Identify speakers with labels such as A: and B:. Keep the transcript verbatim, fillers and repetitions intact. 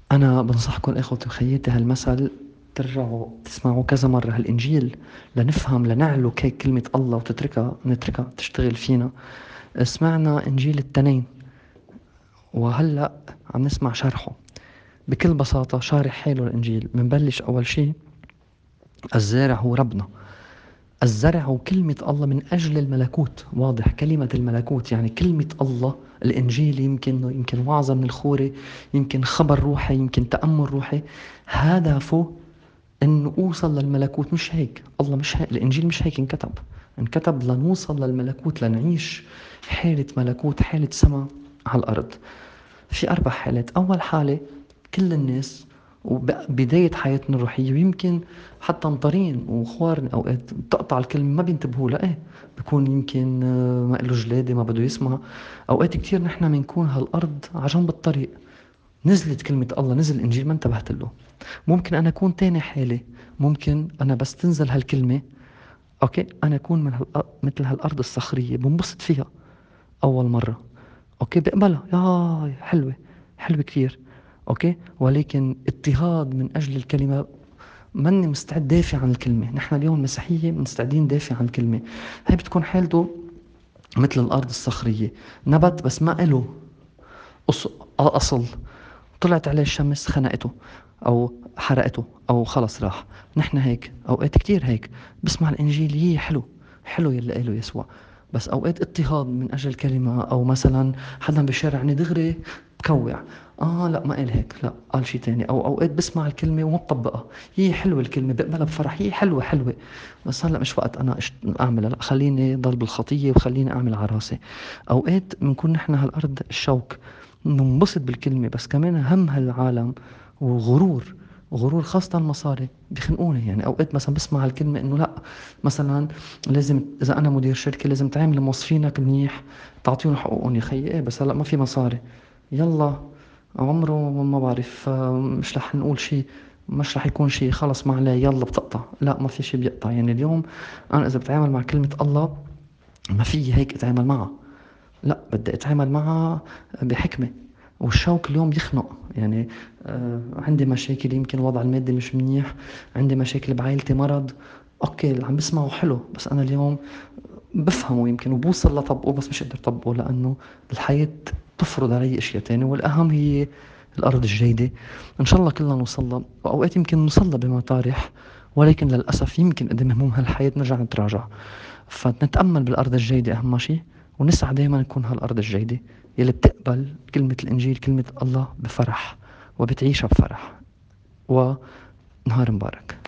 A: أنا بنصحكم إخوتي وخياتي هالمثل ترجعوا تسمعوا كذا مرة هالإنجيل لنفهم لنعلو هيك كلمة الله وتتركها نتركها تشتغل فينا. سمعنا إنجيل التنين وهلأ عم نسمع شرحه. بكل بساطة شارح حاله الإنجيل. منبلش أول شي، الزارع هو ربنا. الزرع هو كلمة الله من أجل الملكوت. واضح كلمة الملكوت يعني كلمة الله. الإنجيل يمكن يمكن وعظة من الخورة، يمكن خبر روحي، يمكن تأمل روحي، هدفه انه اوصل للملكوت. مش هيك الله، مش هيك الانجيل، مش هيك انكتب. انكتب لنوصل للملكوت، لنعيش حالة ملكوت، حالة سما على الارض. في اربع حالات. اول حالة كل الناس وبداية حياتنا الروحية، ويمكن حتى مطرين وخوارن اوقات بتقطع الكلمة ما بينتبهوا لها، ايه بكون يمكن آه، ما له جلادة ما بده يسمع. اوقات كتير نحن بنكون هالارض على جنب الطريق، نزلت كلمة الله، نزل الإنجيل ما انتبهت له. ممكن أنا أكون تاني حالة، ممكن أنا بس تنزل هالكلمة، أوكي، أنا أكون من هال... مثل هالأرض الصخرية بنبسط فيها أول مرة، أوكي بقبلها، يا حلوة، حلوة كثير، أوكي، ولكن اضطهاد من أجل الكلمة. ماني مستعد دافع عن الكلمة. نحن اليوم المسيحية مستعدين دافع عن الكلمة. هاي بتكون حالته مثل الأرض الصخرية، نبت بس ما إله أص... أصل. طلعت عليه الشمس خنقته او حرقته او خلص راح. نحن هيك اوقات كتير هيك. بسمع الانجيل يي حلو، حلو يلي قاله يسوع، بس اوقات اضطهاد من اجل كلمة، او مثلا حدا بالشارع يعني دغري بكوع، اه لا ما قال هيك، لا قال شي تاني. او اوقات بسمع الكلمة وما بطبقها. هي حلوة الكلمة بقبلها بفرح، هي حلوة حلوة، بس هلا مش وقت انا أشت- اعملها، لا خليني ضل بالخطية وخليني اعمل على راسي. اوقات بنكون نحن هالارض الشوك، ننبسط بالكلمة، بس كمان هم هالعالم وغرور. غرور خاصة المصاري بخنقوني. يعني أوقات مثلا بسمع هالكلمة إنه لأ، مثلا لازم إذا أنا مدير شركة لازم تعامل موظفينك منيح، تعطيهم حقوقهم. يا خيي إيه بس هلأ ما في مصاري، يلا عمره ما بعرف، آه، مش رح نقول شيء، مش رح يكون شيء، خلص ما عليه يلا بتقطع. لا ما في شيء بيقطع. يعني اليوم أنا إذا بتعامل مع كلمة الله ما في هيك أتعامل معها، لا بدي اتعامل معها بحكمة. والشوك اليوم يخنق يعني. آه عندي مشاكل، يمكن الوضع المادي مش منيح، عندي مشاكل بعائلتي، مرض، اوكي اللي عم بسمعه حلو، بس انا اليوم بفهمه يمكن وبوصل لطبقه، بس مش قادر طبقه لانه الحياة تفرض علي اشياء تانية، والاهم هي الارض الجيدة. ان شاء الله كلنا نوصل لها، واوقات يمكن نوصل لها بمطارح، ولكن للأسف يمكن قدام هموم هالحياة نرجع نتراجع. فنتأمل بالأرض الجيدة أهم شيء، ونسعى دائما نكون هالأرض الجيدة يلي بتقبل كلمة الإنجيل، كلمة الله بفرح، وبتعيشها بفرح. ونهار مبارك.